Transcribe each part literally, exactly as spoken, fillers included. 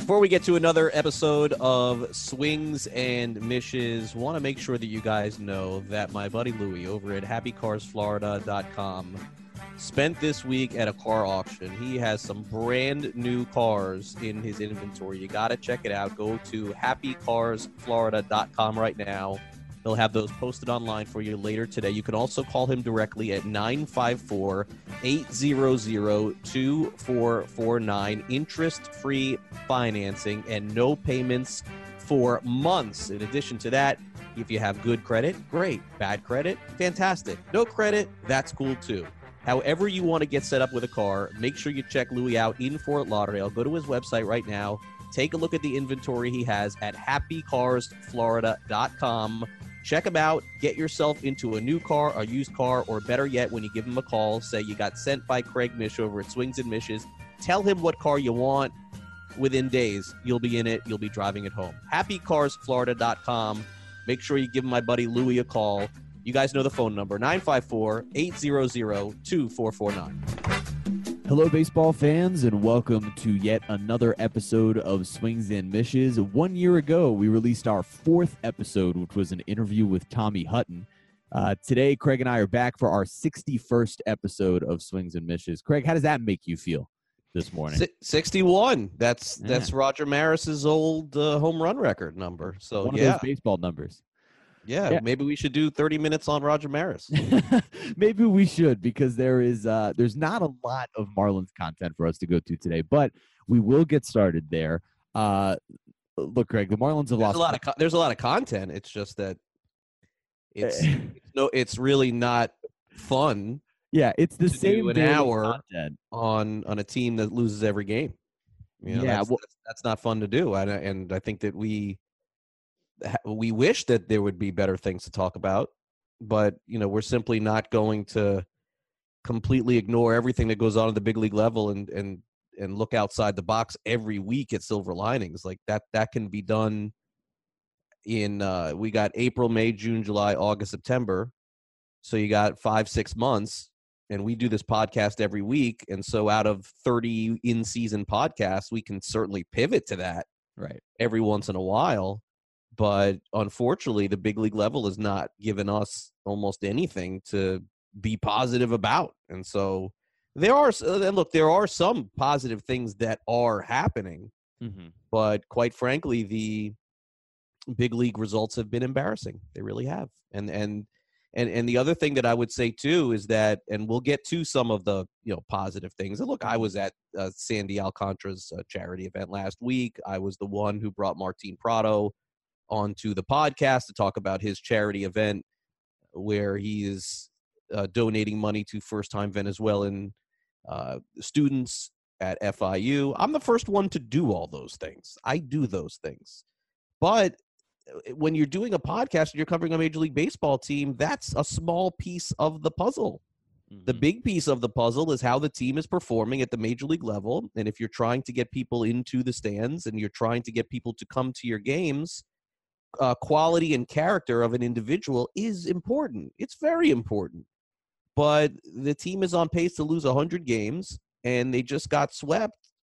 Before we get to another episode of Swings and Mishes, want to make sure that you guys know that my buddy Louie over at happy cars florida dot com spent this week at a car auction. He has some brand new cars in his inventory. You got to check it out. Go to happy cars florida dot com right now. He'll have those posted online for you later today. You can also call him directly at nine five four, eight hundred, two four four nine. Interest-free financing and no payments for months. In addition to that, if you have good credit, great. Bad credit, fantastic. No credit, that's cool too. However you want to get set up with a car, make sure you check Louie out in Fort Lauderdale. Go to his website right now. Take a look at the inventory he has at happy cars florida dot com. Check him out. Get yourself into a new car, a used car, or better yet, when you give him a call, say you got sent by Craig Mish over at Swings and Mishes. Tell him what car you want. Within days, you'll be in it. You'll be driving it home. happy cars florida dot com. Make sure you give my buddy Louie a call. You guys know the phone number, nine five four, eight hundred, two four four nine. Hello, baseball fans, and welcome to yet another episode of Swings and Mishes. One year ago, we released our fourth episode, which was an interview with Tommy Hutton. Uh, today, Craig and I are back for our sixty-first episode of Swings and Mishes. Craig, how does that make you feel this morning? sixty-one. That's yeah. that's Roger Maris's old uh, home run record number. So One yeah, of those baseball numbers. Yeah, yeah, maybe we should do thirty minutes on Roger Maris. Maybe we should, because there is uh, there's not a lot of Marlins content for us to go to today, but we will get started there. Uh, look, Craig, the Marlins have there's lost a lot of co- there's a lot of content. It's just that it's, it's no, it's really not fun. Yeah, it's the to same do an daily hour content on on a team that loses every game. You know, yeah, that's, well, that's, that's not fun to do, and and I think that we. we wish that there would be better things to talk about, but you know, we're simply not going to completely ignore everything that goes on at the big league level and and and look outside the box every week at silver linings. Like that that can be done in uh we got April, May, June, July, August, September. So you got five, six months, and we do this podcast every week. And so out of thirty in-season podcasts, we can certainly pivot to that right every once in a while. But unfortunately, the big league level has not given us almost anything to be positive about. And so there are, and look, there are some positive things that are happening. Mm-hmm. But quite frankly, the big league results have been embarrassing. They really have. And, and, and, and the other thing that I would say too is that, and we'll get to some of the, you know, positive things. And look, I was at uh, Sandy Alcantara's uh, charity event last week. I was the one who brought Martin Prado onto the podcast to talk about his charity event where he is uh, donating money to first-time Venezuelan uh, students at F I U. I'm the first one to do all those things. I do those things. But when you're doing a podcast and you're covering a Major League Baseball team, that's a small piece of the puzzle. Mm-hmm. The big piece of the puzzle is how the team is performing at the Major League level. And if you're trying to get people into the stands and you're trying to get people to come to your games, Uh, quality and character of an individual is important. It's very important. But the team is on pace to lose one hundred games, and they just got swept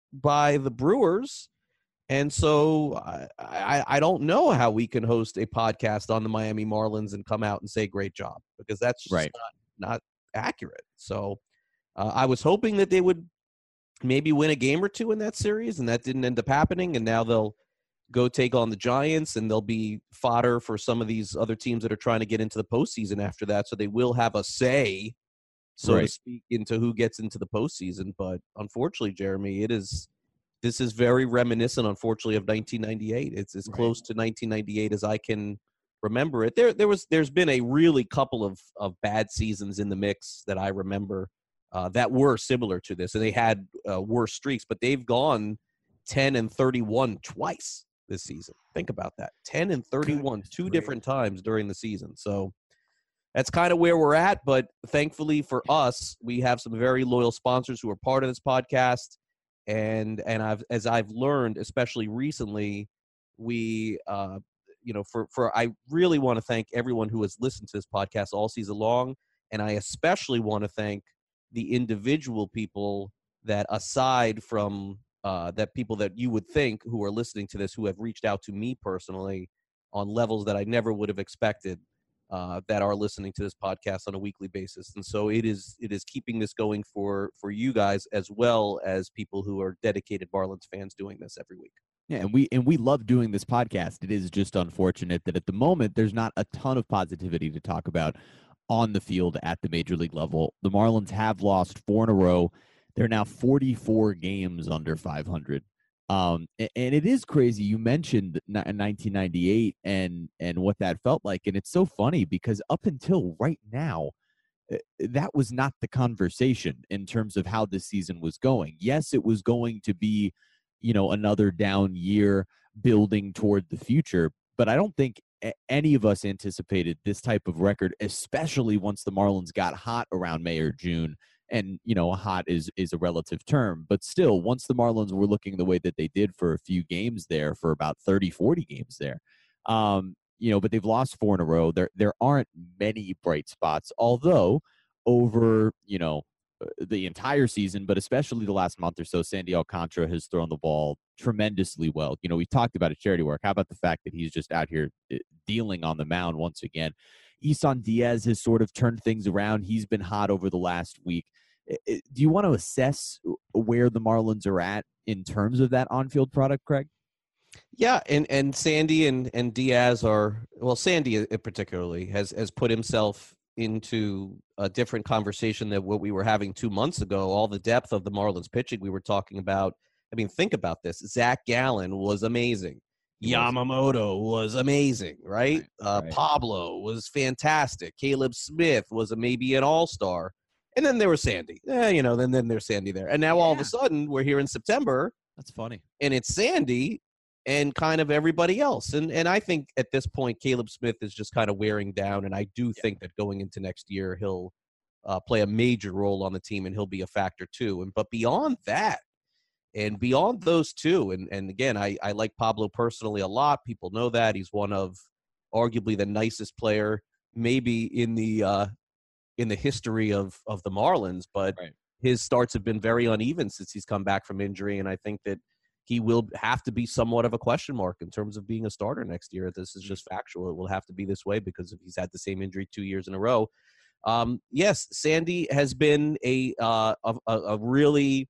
by the Brewers. And so I, I, I don't know how we can host a podcast on the Miami Marlins and come out and say great job, because that's just right. not, not accurate. So uh, I was hoping that they would maybe win a game or two in that series, and that didn't end up happening. And now they'll go take on the Giants, and they'll be fodder for some of these other teams that are trying to get into the postseason after that. So they will have a say, so right. to speak, into who gets into the postseason. But unfortunately, Jeremy, it is this is very reminiscent, unfortunately, of nineteen ninety-eight. It's as right. close to nineteen ninety-eight as I can remember it. There, there was, there's been a really couple of of bad seasons in the mix that I remember uh, that were similar to this, and they had uh, worse streaks, but they've gone ten and thirty-one twice this season. Think about that. ten and thirty-one, Goodness two great. different times during the season. So that's kind of where we're at. But thankfully for us, we have some very loyal sponsors who are part of this podcast. And, and I've, as I've learned, especially recently, we, uh, you know, for, for, I really want to thank everyone who has listened to this podcast all season long. And I especially want to thank the individual people that, aside from uh, that people that you would think who are listening to this, who have reached out to me personally on levels that I never would have expected, uh, that are listening to this podcast on a weekly basis. And so it is it is keeping this going for for you guys, as well as people who are dedicated Marlins fans doing this every week. Yeah, and we and we love doing this podcast. It is just unfortunate that at the moment there's not a ton of positivity to talk about on the field at the major league level. The Marlins have lost four in a row. They're now forty-four games under five hundred. Um, and, and it is crazy. You mentioned nineteen ninety-eight and and what that felt like, and it's so funny because up until right now, that was not the conversation in terms of how this season was going. Yes, it was going to be, you know, another down year building toward the future, but I don't think any of us anticipated this type of record, especially once the Marlins got hot around May or June. And, you know, hot is is a relative term, but still, once the Marlins were looking the way that they did for a few games there, for about thirty, forty games there, um, you know, but they've lost four in a row. There there aren't many bright spots, although over, you know, the entire season, but especially the last month or so, Sandy Alcantara has thrown the ball tremendously well. You know, we talked about his charity work. How about the fact that he's just out here dealing on the mound once again? Isan Diaz has sort of turned things around. He's been hot over the last week. Do you want to assess where the Marlins are at in terms of that on-field product, Craig? Yeah, and, and Sandy and, and Diaz are, well, Sandy particularly has, has put himself into a different conversation than what we were having two months ago. All the depth of the Marlins pitching we were talking about. I mean, think about this. Zach Gallen was amazing. Yamamoto was amazing, right? Right, uh, right. Pablo was fantastic. Caleb Smith was a, maybe an all-star. And then there was Sandy. Eh, you know, then, then there's Sandy there. And now Yeah. all of a sudden we're here in September. That's funny. And it's Sandy and kind of everybody else. And and I think at this point, Caleb Smith is just kind of wearing down. And I do yeah. think that going into next year, he'll uh, play a major role on the team and he'll be a factor too. And but beyond that, and beyond those two, and, and again, I, I like Pablo personally a lot. People know that. He's one of arguably the nicest player maybe in the uh, in the history of, of the Marlins, but right. his starts have been very uneven since he's come back from injury, and I think that he will have to be somewhat of a question mark in terms of being a starter next year. This is just factual. It will have to be this way because if he's had the same injury two years in a row. Um, yes, Sandy has been a, uh, a, a really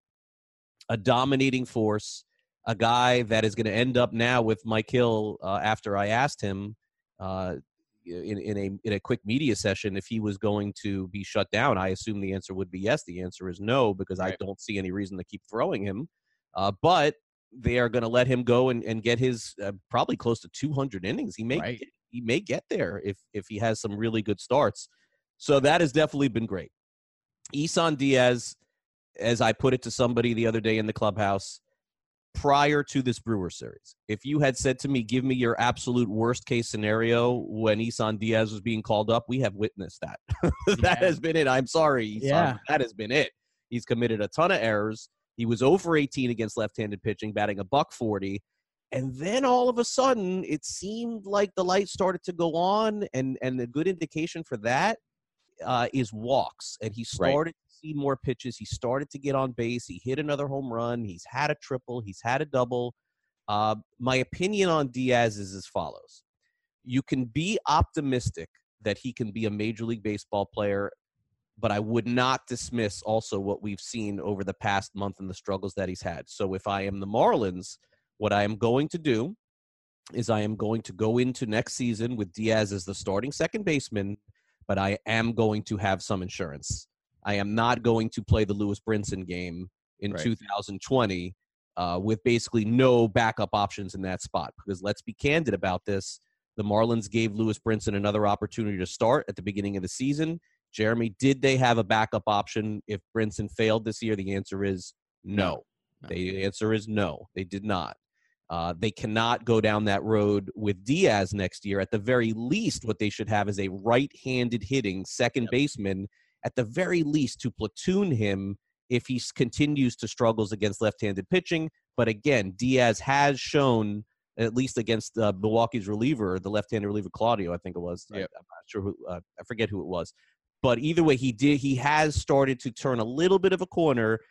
a dominating force, a guy that is going to end up now with Mike Hill uh, after I asked him uh, in, in a in a quick media session if he was going to be shut down. I assume the answer would be yes. The answer is no, because right. I don't see any reason to keep throwing him. Uh, but they are going to let him go and, and get his uh, probably close to two hundred innings. He may right. get, he may get there if if he has some really good starts. So that has definitely been great. Isan Diaz, as I put it to somebody the other day in the clubhouse, prior to this Brewers series, if you had said to me, give me your absolute worst case scenario when Isan Diaz was being called up, we have witnessed that. that yeah. has been it. I'm sorry, Isan. Yeah. That has been it. He's committed a ton of errors. He was oh for eighteen against left-handed pitching, batting a buck forty. And then all of a sudden, it seemed like the light started to go on, and, and a good indication for that uh, is walks. And he started right. to see more pitches. He started to get on base. He hit another home run. He's had a triple. He's had a double. Uh, my opinion on Diaz is as follows. You can be optimistic that he can be a Major League Baseball player, but I would not dismiss also what we've seen over the past month and the struggles that he's had. So if I am the Marlins, what I am going to do is I am going to go into next season with Diaz as the starting second baseman, but I am going to have some insurance. I am not going to play the Lewis Brinson game in right. two thousand twenty uh, with basically no backup options in that spot. Because let's be candid about this. The Marlins gave Lewis Brinson another opportunity to start at the beginning of the season. Jeremy, did they have a backup option if Brinson failed this year? The answer is no. no. The answer is no. They did not. Uh, they cannot go down that road with Diaz next year. At the very least, what they should have is a right-handed hitting second yep. baseman, at the very least, to platoon him if he continues to struggles against left-handed pitching. But again, Diaz has shown, at least against uh, Milwaukee's reliever, the left-handed reliever Claudio, I think it was. Yep. I, I'm not sure who. Uh, I forget who it was. But either way, he did. He has started to turn a little bit of a corner.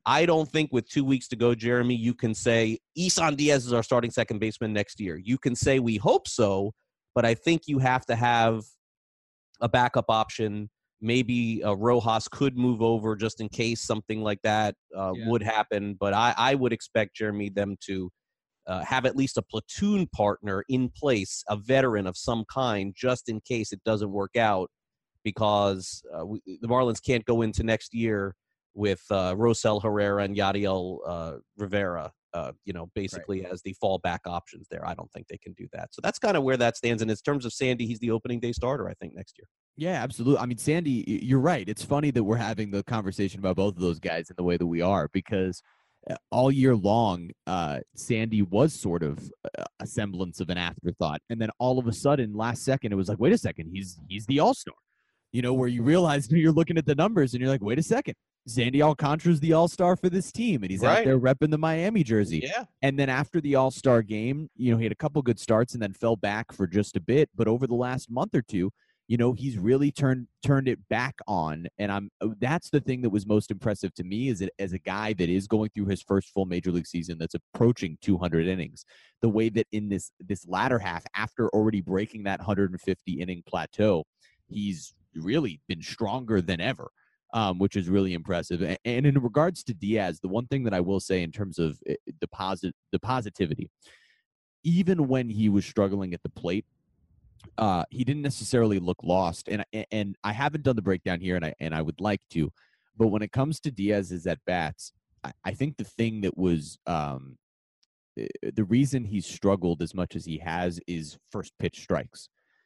I don't think with two weeks to go, Jeremy, you can say Isan Diaz is our starting second baseman next year. You can say we hope so, but I think you have to have a backup option. Maybe uh, Rojas could move over just in case something like that uh, Yeah. would happen. But I, I would expect, Jeremy, them to uh, have at least a platoon partner in place, a veteran of some kind, just in case it doesn't work out, because uh, we, the Marlins can't go into next year with uh, Rosel Herrera and Yadiel uh, Rivera, uh, you know, basically right. as the fallback options there. I don't think they can do that. So that's kind of where that stands. And in terms of Sandy, he's the opening day starter, I think, next year. Yeah, absolutely. I mean, Sandy, you're right. It's funny that we're having the conversation about both of those guys in the way that we are, because all year long, uh, Sandy was sort of a semblance of an afterthought. And then all of a sudden, last second, it was like, wait a second, he's he's the all-star. You know, where you realize you're looking at the numbers and you're like, wait a second, Sandy Alcantara's the all-star for this team, and he's right. out there repping the Miami jersey. Yeah. And then after the all-star game, you know, he had a couple good starts and then fell back for just a bit. But over the last month or two, you know, he's really turned turned it back on. And I'm that's the thing that was most impressive to me, is that as a guy that is going through his first full major league season that's approaching two hundred innings, the way that in this this latter half, after already breaking that one hundred fifty inning plateau, he's really been stronger than ever, um, which is really impressive. And, and in regards to Diaz, the one thing that I will say in terms of the, posit- the positivity, even when he was struggling at the plate, uh, he didn't necessarily look lost. And, and I haven't done the breakdown here, and I, and I would like to. But when it comes to Diaz's at-bats, I, I think the thing that was um, the reason he's struggled as much as he has is first pitch strikes.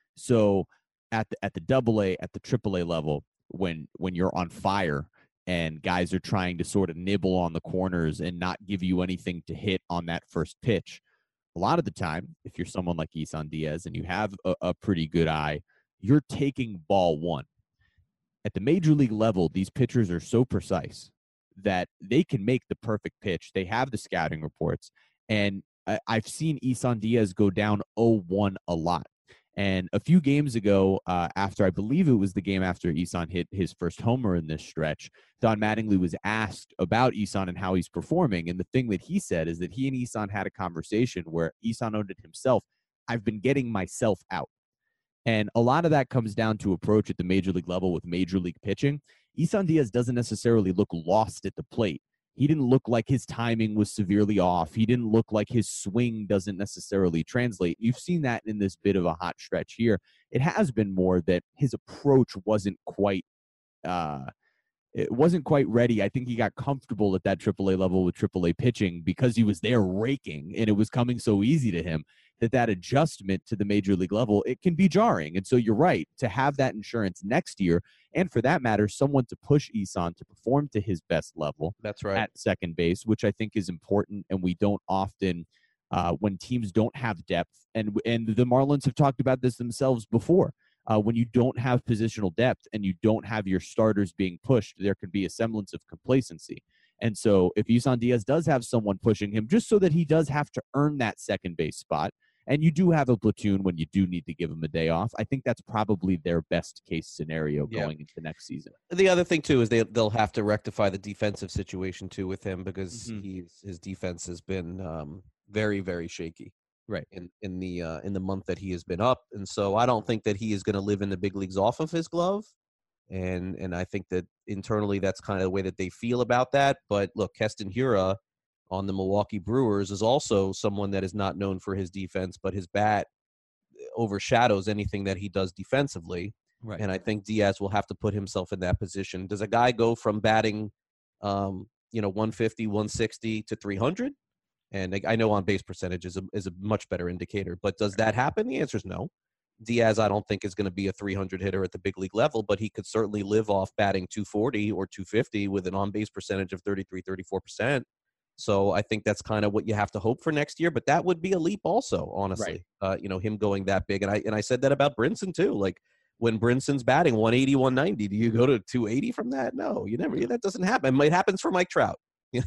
So at the at the double A, at the triple A level, when when you're on fire and guys are trying to sort of nibble on the corners and not give you anything to hit on that first pitch, a lot of the time, if you're someone like Isan Diaz and you have a, a pretty good eye, you're taking ball one. At the major league level, these pitchers are so precise that they can make the perfect pitch. They have the scouting reports, and I, I've seen Isan Diaz go down oh one a lot. And a few games ago, uh, after I believe it was the game after Isan hit his first homer in this stretch, Don Mattingly was asked about Isan and how he's performing. And the thing that he said is that he and Isan had a conversation where Isan owned it himself. I've been getting myself out. And a lot of that comes down to approach at the major league level with major league pitching. Isan Diaz doesn't necessarily look lost at the plate. He didn't look like his timing was severely off. He didn't look like his swing doesn't necessarily translate. You've seen that in this bit of a hot stretch here. It has been more that his approach wasn't quite uh, it wasn't quite ready. I think he got comfortable at that triple A level with triple A pitching because he was there raking, and it was coming so easy to him that that adjustment to the major league level, it can be jarring. And so you're right, to have that insurance next year, and for that matter, someone to push Isan to perform to his best level. That's right. At second base, which I think is important, and we don't often, uh, when teams don't have depth, and and the Marlins have talked about this themselves before. Uh, when you don't have positional depth and you don't have your starters being pushed, there can be a semblance of complacency. And so if Isan Diaz does have someone pushing him, just so that he does have to earn that second base spot, and you do have a platoon when you do need to give him a day off, I think that's probably their best case scenario going yeah. into next season. The other thing, too, is they, they'll have to rectify the defensive situation, too, with him, because mm-hmm. he's, his defense has been um, very, very shaky. Right. In in the uh, in the month that he has been up, and so I don't think that he is going to live in the big leagues off of his glove, and and I think that internally that's kind of the way that they feel about that. But look, Keston Hiura on the Milwaukee Brewers is also someone that is not known for his defense, but his bat overshadows anything that he does defensively. Right. And I think Diaz will have to put himself in that position. Does a guy go from batting, um, you know, one fifty, one sixty to three hundred? And I know on base percentage is a, is a much better indicator. But does that happen? The answer is no. Diaz, I don't think, is going to be a three hundred hitter at the big league level, but he could certainly live off batting two forty or two fifty with an on-base percentage of thirty-three, thirty-four percent. So I think that's kind of what you have to hope for next year. But that would be a leap also, honestly, right. uh, you know, him going that big. And I and I said that about Brinson, too. Like, when Brinson's batting one eighty, one ninety, do you go to two eighty from that? No, you never. That doesn't happen. It happens for Mike Trout.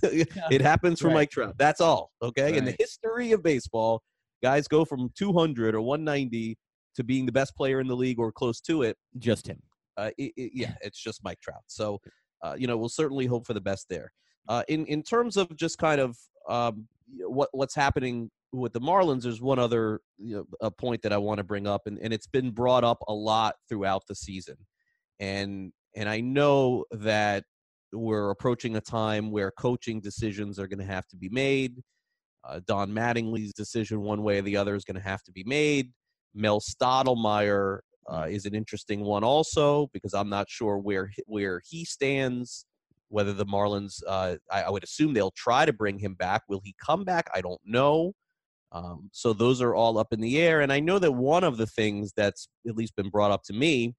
It happens for right. Mike Trout. That's all. Okay. Right. In the history of baseball, guys go from two hundred or one ninety to being the best player in the league or close to it. Just him. Uh, it, it, yeah, it's just Mike Trout. So, uh, you know, we'll certainly hope for the best there. Uh, in in terms of just kind of um, what what's happening with the Marlins, there's one other you know, a point that I want to bring up, and, and it's been brought up a lot throughout the season, and and I know that we're approaching a time where coaching decisions are going to have to be made. Uh, Don Mattingly's decision, one way or the other, is going to have to be made. Mel Stottlemyre uh, is an interesting one also, because I'm not sure where where he stands. Whether the Marlins, uh, I, I would assume they'll try to bring him back. Will he come back? I don't know. Um, so those are all up in the air. And I know that one of the things that's at least been brought up to me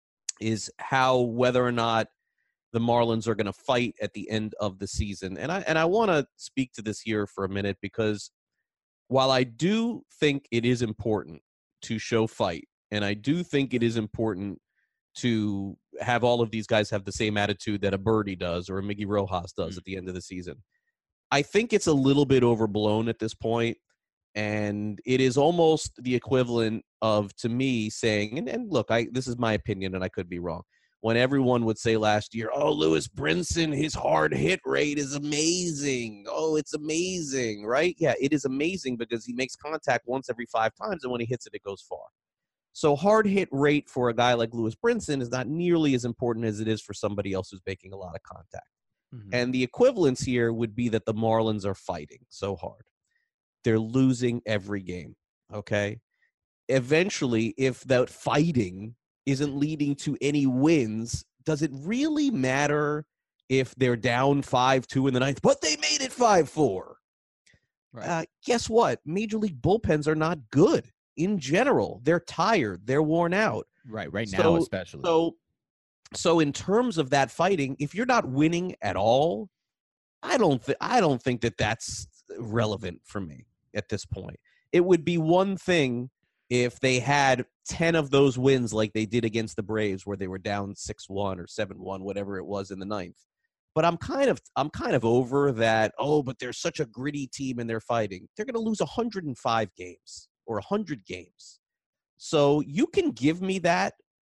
is how whether or not the Marlins are going to fight at the end of the season. And I and I want to speak to this here for a minute, because while I do think it is important to show fight, and I do think it is important to have all of these guys have the same attitude that a Birdie does or a Miggy Rojas does mm-hmm. at the end of the season, I think it's a little bit overblown at this point. And it is almost the equivalent of, to me, saying, and, and look, I this is my opinion, and I could be wrong, when everyone would say last year, oh, Lewis Brinson, his hard hit rate is amazing. Oh, it's amazing, right? Yeah, it is amazing because he makes contact once every five times, and when he hits it, it goes far. So hard hit rate for a guy like Lewis Brinson is not nearly as important as it is for somebody else who's making a lot of contact. Mm-hmm. And the equivalence here would be that the Marlins are fighting so hard. They're losing every game, okay? Eventually, if that fighting isn't leading to any wins, does it really matter if they're down five two in the ninth, but they made it five four? Right. Uh, guess what? Major League bullpens are not good in general. They're tired. They're worn out. Right, right so, now especially. So, so in terms of that fighting, if you're not winning at all, I don't, th- I don't think that that's relevant for me at this point. It would be one thing if they had ten of those wins like they did against the Braves, where they were down six one or seven one, whatever it was in the ninth. But I'm kind of I'm kind of over that, oh, but they're such a gritty team and they're fighting. They're going to lose one hundred five games or one hundred games. So you can give me that,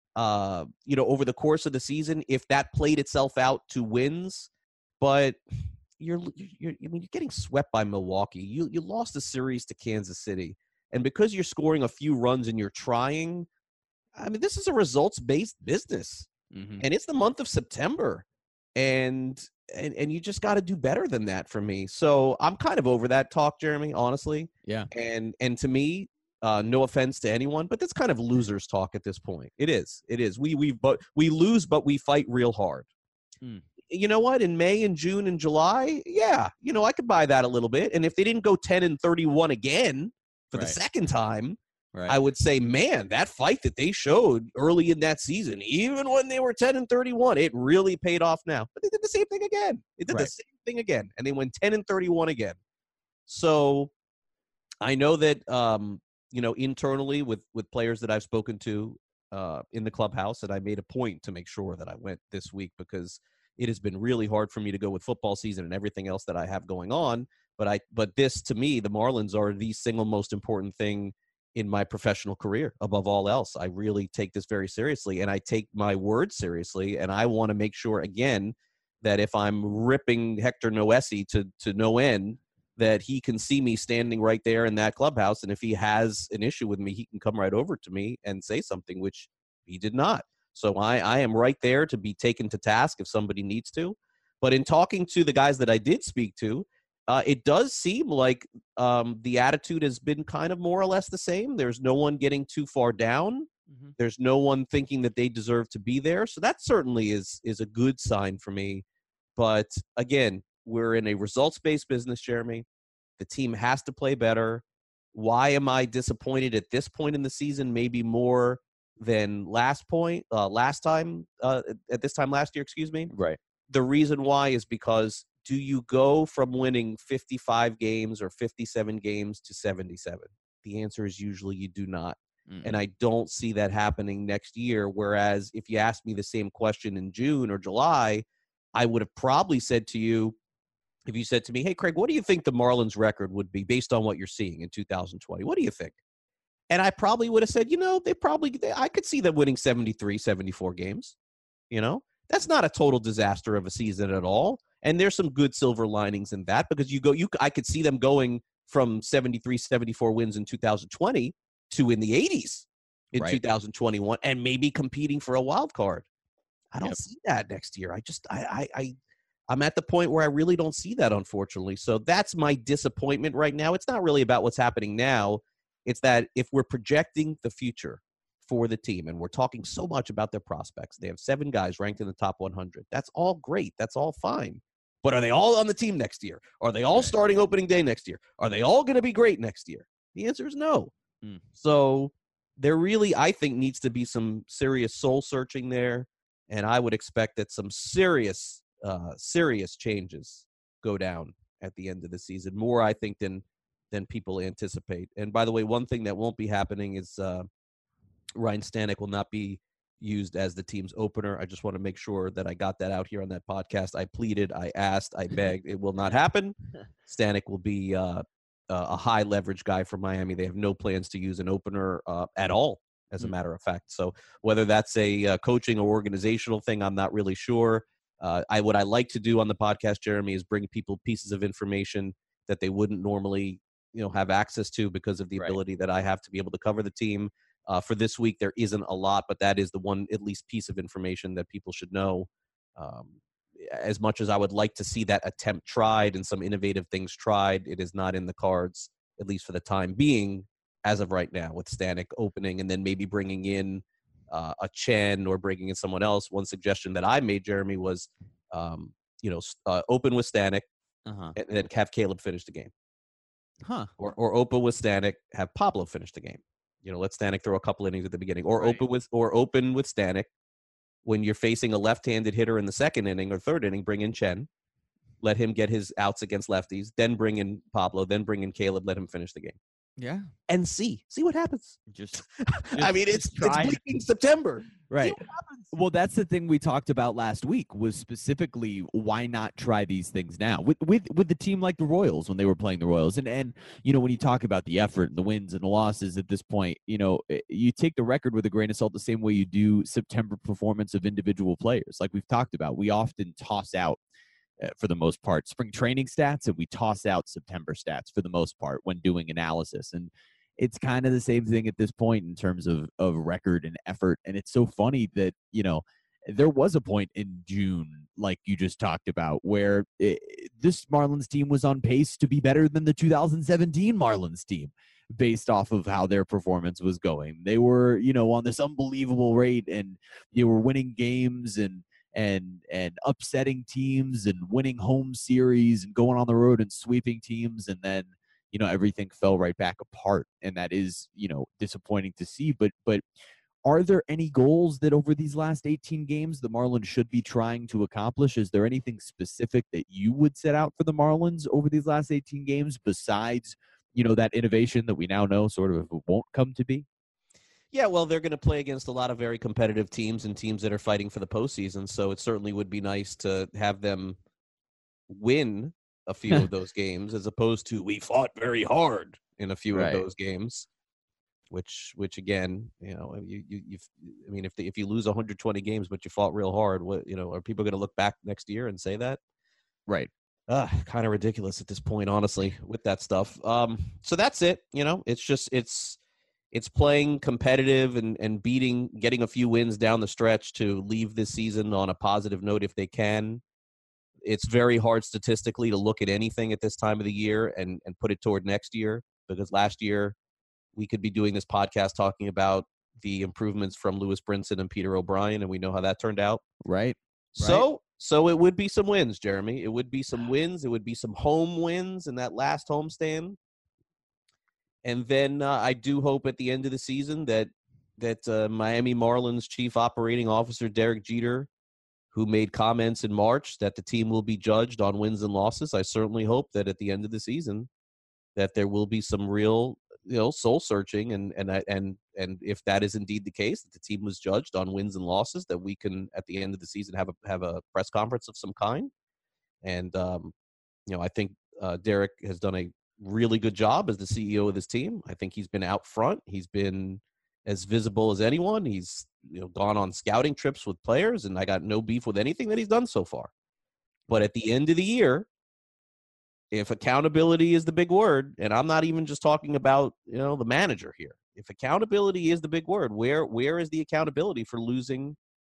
uh, you know, over the course of the season if that played itself out to wins. But you're, you're I mean, you're getting swept by Milwaukee. You you lost the series to Kansas City. And because you're scoring a few runs and you're trying, I mean, this is a results-based business. Mm-hmm. And it's the month of September. And and, and you just got to do better than that for me. So I'm kind of over that talk, Jeremy, honestly. Yeah. And and to me, uh, no offense to anyone, but that's kind of losers talk at this point. It is. It is. We we but we lose, but we fight real hard. Mm. You know what? In May and June and July, yeah, you know, I could buy that a little bit. And if they didn't go ten and thirty-one again for right. the second time, right. I would say, man, that fight that they showed early in that season, even when they were ten and thirty-one, it really paid off now. But they did the same thing again. They did right. the same thing again, and they went ten and thirty-one again. So I know that, um, you know, internally with, with players that I've spoken to uh, in the clubhouse, and I made a point to make sure that I went this week because it has been really hard for me to go with football season and everything else that I have going on. But I, but this, to me, the Marlins are the single most important thing in my professional career above all else. I really take this very seriously, and I take my word seriously. And I want to make sure, again, that if I'm ripping Hector Noesi to, to no end, that he can see me standing right there in that clubhouse. And if he has an issue with me, he can come right over to me and say something, which he did not. So I, I am right there to be taken to task if somebody needs to. But in talking to the guys that I did speak to, Uh, it does seem like um, the attitude has been kind of more or less the same. There's no one getting too far down. Mm-hmm. There's no one thinking that they deserve to be there. So that certainly is is a good sign for me. But again, we're in a results-based business, Jeremy. The team has to play better. Why am I disappointed at this point in the season? Maybe more than last point, uh, last time, uh, at this time last year, excuse me. Right. The reason why is because do you go from winning fifty-five games or fifty-seven games to seventy-seven? The answer is usually you do not. Mm-hmm. And I don't see that happening next year. Whereas if you asked me the same question in June or July, I would have probably said to you, if you said to me, hey, Craig, what do you think the Marlins record would be based on what you're seeing in two thousand twenty? What do you think? And I probably would have said, you know, they probably, they, I could see them winning seventy-three, seventy-four games. You know, that's not a total disaster of a season at all. And there's some good silver linings in that because you go, you I could see them going from seventy-three, seventy-four wins in two thousand twenty to in the eighties in Right. two thousand twenty-one and maybe competing for a wild card. I don't Yep. see that next year. I just, I, I, I, I'm at the point where I really don't see that, unfortunately. So that's my disappointment right now. It's not really about what's happening now. It's that if we're projecting the future for the team, and we're talking so much about their prospects, they have seven guys ranked in the top one hundred. That's all great. That's all fine. But are they all on the team next year? Are they all Right. starting opening day next year? Are they all going to be great next year? The answer is no. Mm. So there really, I think, needs to be some serious soul searching there. And I would expect that some serious, uh, serious changes go down at the end of the season. More, I think, than than people anticipate. And by the way, one thing that won't be happening is uh, Ryan Stanek will not be used as the team's opener. I just want to make sure that I got that out here on that podcast. I pleaded, I asked, I begged. It will not happen. Stanek will be uh, a high leverage guy for Miami. They have no plans to use an opener uh, at all, as a matter of fact. So whether that's a uh, coaching or organizational thing, I'm not really sure. Uh, I what I like to do on the podcast, Jeremy, is bring people pieces of information that they wouldn't normally, you know, have access to because of the Right. ability that I have to be able to cover the team. Uh, for this week, there isn't a lot, but that is the one at least piece of information that people should know. Um, as much as I would like to see that attempt tried and some innovative things tried, it is not in the cards, at least for the time being, as of right now, with Stanek opening and then maybe bringing in uh, a Chen or bringing in someone else. One suggestion that I made, Jeremy, was, um, you know, uh, open with Stanek Uh-huh. and then have Caleb finish the game. Huh. Or, or open with Stanek, have Pablo finish the game. You know, let Stanek throw a couple innings at the beginning, or Right. open with, or open with Stanek when you're facing a left-handed hitter in the second inning or third inning. Bring in Chen, let him get his outs against lefties, then bring in Pablo, then bring in Caleb, let him finish the game, Yeah. and see see what happens. Just, I mean, it's just try. it's bleeding September. right. See what happens. Well, that's the thing we talked about last week was specifically why not try these things now with with with the team like the Royals when they were playing the Royals. And and you know, when you talk about the effort and the wins and the losses at this point, you know, you take the record with a grain of salt the same way you do September performance of individual players. Like we've talked about, we often toss out uh, for the most part spring training stats, and we toss out September stats for the most part when doing analysis. And it's kind of the same thing at this point in terms of, of record and effort. And it's so funny that, you know, there was a point in June, like you just talked about, where it, this Marlins team was on pace to be better than the two thousand seventeen Marlins team based off of how their performance was going. They were, you know, on this unbelievable rate, and they were winning games and and and upsetting teams and winning home series and going on the road and sweeping teams. And then, you know, everything fell right back apart. And that is, you know, disappointing to see. But, but are there any goals that over these last eighteen games the Marlins should be trying to accomplish? Is there anything specific that you would set out for the Marlins over these last eighteen games besides, you know, that innovation that we now know sort of won't come to be? Yeah, well, they're going to play against a lot of very competitive teams and teams that are fighting for the postseason. So it certainly would be nice to have them win a few of those games, as opposed to we fought very hard in a few Right. of those games. Which, which again, you know, you, you, you I mean, if the, if you lose one hundred twenty games but you fought real hard, what, you know, are people going to look back next year and say that? Right. Uh, kind of ridiculous at this point, honestly, with that stuff. Um, so that's it. You know, it's just it's it's playing competitive and and beating, getting a few wins down the stretch to leave this season on a positive note if they can. It's very hard statistically to look at anything at this time of the year and and put it toward next year, because last year we could be doing this podcast talking about the improvements from Lewis Brinson and Peter O'Brien, and we know how that turned out. Right. So, so it would be some wins, Jeremy. It would be some wins. It would be some home wins in that last homestand. And then uh, I do hope at the end of the season that that uh, Miami Marlins Chief Operating Officer Derek Jeter, who made comments in March that the team will be judged on wins and losses, I certainly hope that at the end of the season that there will be some real, you know, soul searching, and and and and if that is indeed the case, that the team was judged on wins and losses, that we can at the end of the season have a have a press conference of some kind. And um, you know, I think uh, Derek has done a really good job as the C E O of this team. I think he's been out front. He's been as visible as anyone. He's, you know, gone on scouting trips with players, and I got no beef with anything that he's done so far. But at the end of the year, if accountability is the big word, and I'm not even just talking about, you know, the manager here. If accountability is the big word, where where is the accountability for losing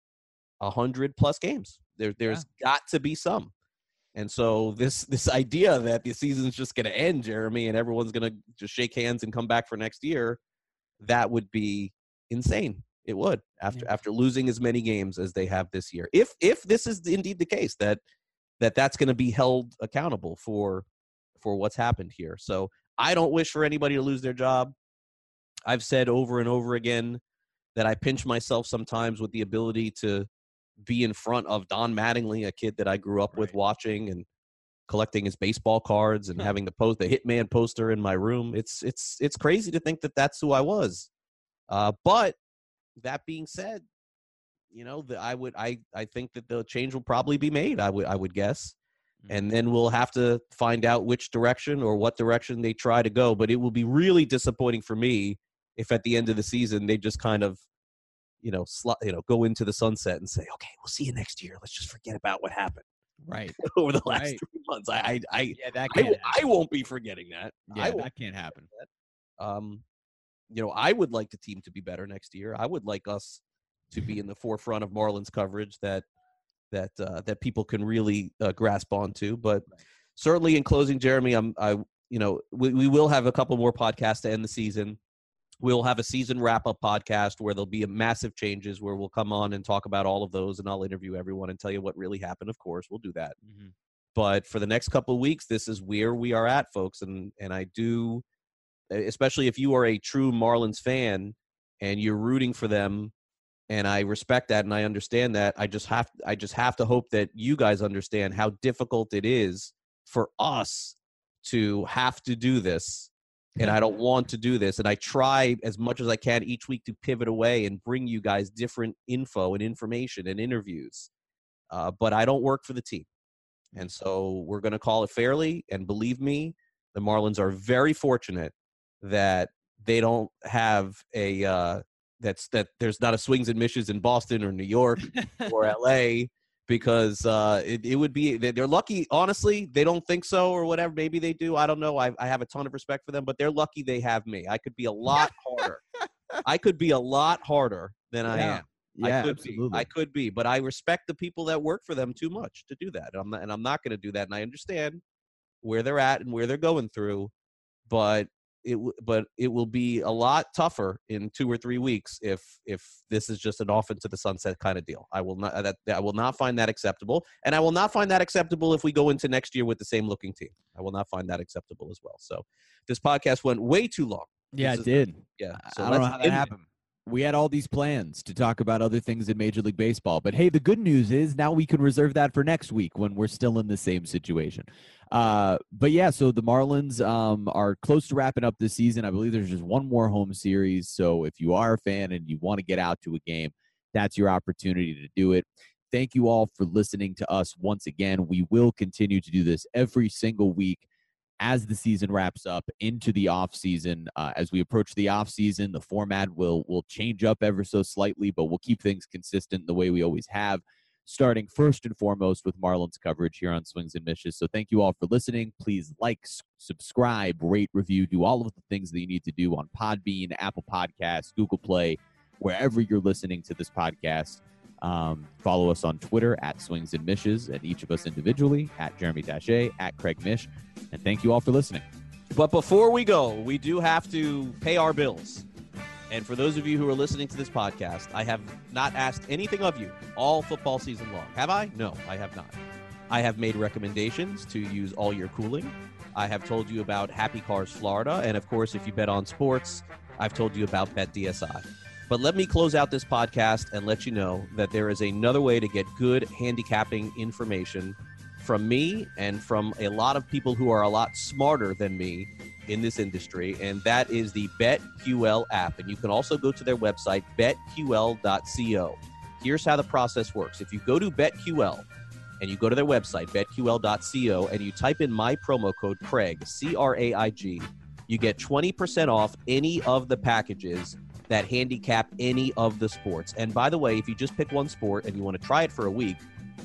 one hundred plus games? There, there's yeah. got to be some. And so this this idea that the season's just going to end, Jeremy, and everyone's going to just shake hands and come back for next year, that would be insane. It would, after yeah. after losing as many games as they have this year. If if this is indeed the case, that that that's going to be held accountable for for what's happened here. So I don't wish for anybody to lose their job. I've said over and over again that I pinch myself sometimes with the ability to be in front of Don Mattingly, a kid that I grew up right. with watching and collecting his baseball cards and huh. having the post the Hitman poster in my room. It's it's it's crazy to think that that's who I was. Uh, but that being said, you know, the, I would I I think that the change will probably be made. I would I would guess, and then we'll have to find out which direction or what direction they try to go. But it will be really disappointing for me if at the end of the season they just kind of, you know, sl- you know, go into the sunset and say, okay, we'll see you next year. Let's just forget about what happened. Right. Over the last right. three months. I, I, I, yeah, that I, can't I won't be forgetting that. Yeah, that can't happen. That. Um, you know, I would like the team to be better next year. I would like us to be in the forefront of Marlins coverage that, that, uh, that people can really uh, grasp onto. But certainly in closing, Jeremy, I'm, I, you know, we, we will have a couple more podcasts to end the season. We'll have a season wrap-up podcast where there'll be a massive changes where we'll come on and talk about all of those, and I'll interview everyone and tell you what really happened. Of course, we'll do that. Mm-hmm. But for the next couple of weeks, this is where we are at, folks. And and I do, especially if you are a true Marlins fan and you're rooting for them, and I respect that and I understand that, I just have I just have to hope that you guys understand how difficult it is for us to have to do this. And I don't want to do this. And I try as much as I can each week to pivot away and bring you guys different info and information and interviews. Uh, but I don't work for the team. And so we're going to call it fairly. And believe me, the Marlins are very fortunate that they don't have a uh, that's that there's not a Swings and Mishes in Boston or New York or L A, because uh, it, it would be – they're lucky. Honestly, they don't think so or whatever. Maybe they do. I don't know. I, I have a ton of respect for them, but they're lucky they have me. I could be a lot harder. I could be a lot harder than I yeah. am. Yeah, I could absolutely. Be. I could be, but I respect the people that work for them too much to do that. And I'm not, and I'm not going to do that. And I understand where they're at and where they're going through, but – It w- but it will be a lot tougher in two or three weeks if if this is just an off into the sunset kind of deal. I will not that I will not find that acceptable, and I will not find that acceptable if we go into next year with the same looking team. I will not find that acceptable as well. So this podcast went way too long. Yeah, this it did. The, yeah, so I don't know how that happened. We had all these plans to talk about other things in Major League Baseball. But, hey, the good news is now we can reserve that for next week when we're still in the same situation. Uh, but, yeah, so the Marlins um, are close to wrapping up this season. I believe there's just one more home series. So if you are a fan and you want to get out to a game, that's your opportunity to do it. Thank you all for listening to us once again. We will continue to do this every single week as the season wraps up into the off season. Uh, as we approach the off season, the format will will change up ever so slightly, but we'll keep things consistent the way we always have, starting first and foremost with Marlins coverage here on Swings and Mishes. So thank you all for listening. Please like, s- subscribe, rate, review, do all of the things that you need to do on Podbean, Apple Podcasts, Google Play, wherever you're listening to this podcast. Um, follow us on Twitter at Swings and Mishes, and each of us individually at Jeremy Daché, at Craig Mish. And thank you all for listening. But before we go, we do have to pay our bills. And for those of you who are listening to this podcast, I have not asked anything of you all football season long. Have I? No, I have not. I have made recommendations to use All Year Cooling. I have told you about Happy Cars Florida. And, of course, if you bet on sports, I've told you about BetDSI. But let me close out this podcast and let you know that there is another way to get good handicapping information from me and from a lot of people who are a lot smarter than me in this industry, and that is the BetQL app. And you can also go to their website, bet Q L dot co. Here's how the process works. If you go to BetQL and you go to their website, bet Q L dot co, and you type in my promo code Craig, C R A I G, you get twenty percent off any of the packages that handicap any of the sports. And by the way, if you just pick one sport and you want to try it for a week,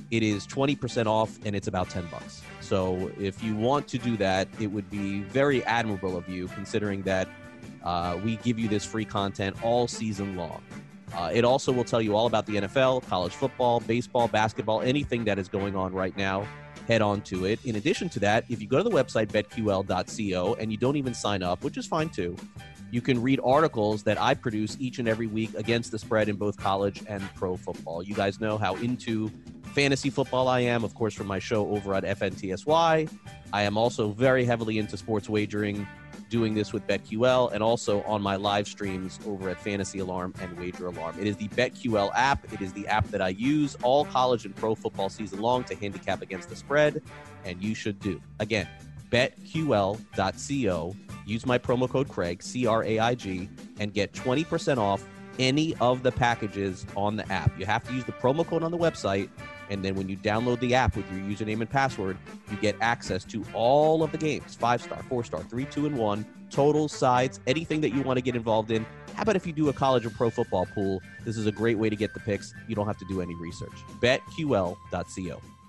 it is twenty percent off, and it's about ten bucks. So if you want to do that, it would be very admirable of you, considering that uh, we give you this free content all season long. Uh, it also will tell you all about the N F L, college football, baseball, basketball, anything that is going on right now. Head on to it. In addition to that, if you go to the website bet Q L dot co and you don't even sign up, which is fine too, you can read articles that I produce each and every week against the spread in both college and pro football. You guys know how into fantasy football I am, of course, from my show over at F N T S Y. I am also very heavily into sports wagering, doing this with BetQL, and also on my live streams over at Fantasy Alarm and Wager Alarm. It is the BetQL app. It is the app that I use all college and pro football season long to handicap against the spread, and you should do. Again, bet Q L dot co. Use my promo code Craig, C R A I G, and get twenty percent off any of the packages on the app. You have to use the promo code on the website, and then when you download the app with your username and password, you get access to all of the games, five-star, four-star, three, two, and one, totals, sides, anything that you want to get involved in. How about if you do a college or pro football pool? This is a great way to get the picks. You don't have to do any research. bet Q L dot co.